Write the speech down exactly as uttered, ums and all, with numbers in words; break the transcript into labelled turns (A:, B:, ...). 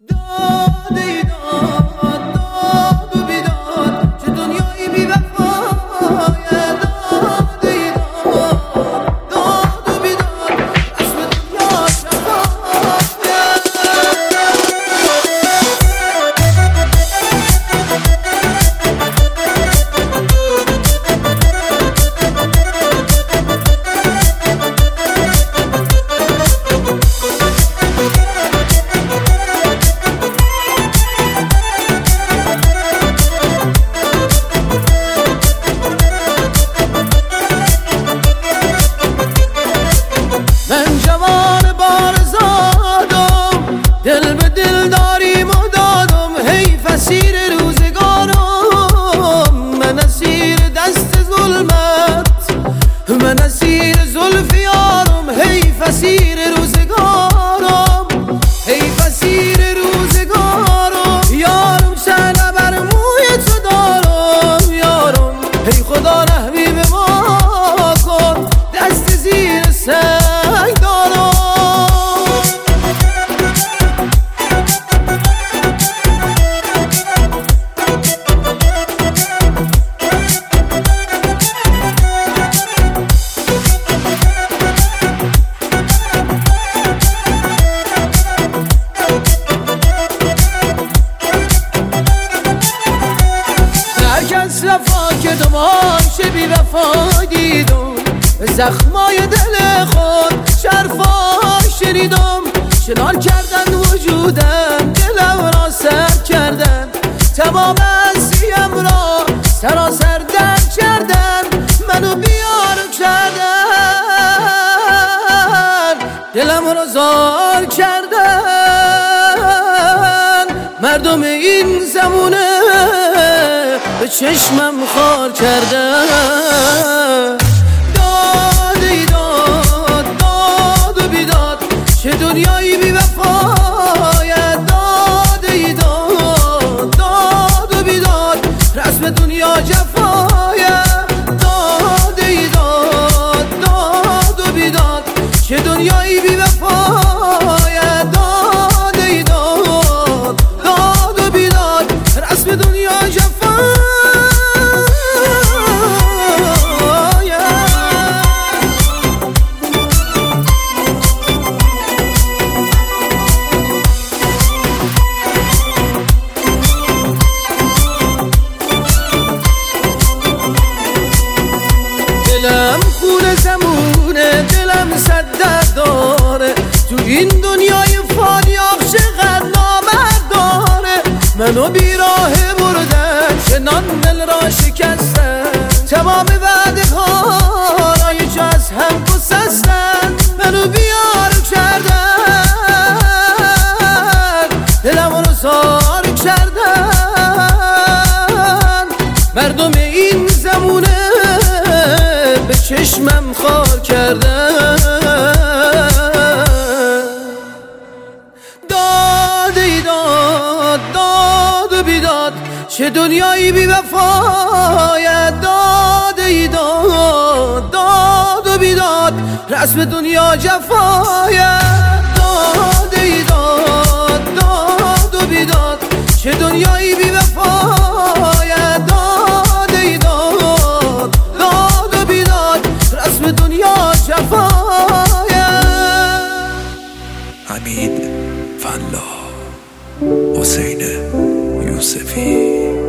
A: من اسیر زلف یارم، حیف اسیر روزگارم، حیف اسیر روزگارم. یارم سنه بر موی تو دارم یارم، هی خدا رحمی به ما کن، دست زیر سنگ دارم. وفا که دماش بی وفا دیدم، زخمای دل خود شرفای شنیدم. شنان کردن وجودم، دلم را سر کردن، تمام انسیم را سراسر درد کردن، منو بیار کردن، دلم را زار کردن. مردم این زمونه به چشمم خار کردن. داد ای داد، داد و بیداد، چه دنیایی بی وفایت. داد ای داد، داد و بیداد، رسم دنیا جفایت. داد ای داد، داد و بیداد، چه دنیایی بی وفایت. داد ای داد، داد و بیداد، رسم دنیا جفایت. دلم خون زمونه، دلم صد درد داره، تو این دنیای فانیاب چقدر نامرد داره. منو بیراه بردن، چنان دل را شکستن، تمام وعده ها را یه جا از هم گسستن. منو بیار کردن، دلم رو زار کردن. مردم این زمونه به چشمم خار کردن. داد ای داد، داد و بیداد، چه دنیایی بی وفایت. داد ای داد، داد و بیداد، رسم دنیا جفایت. داد ای داد، داد و بیداد، چه دنیایی بی وفایت. داد ای داد، داد و بیداد، رسم دنیا جفایت.
B: حمید فلاح، حسین یوسفی.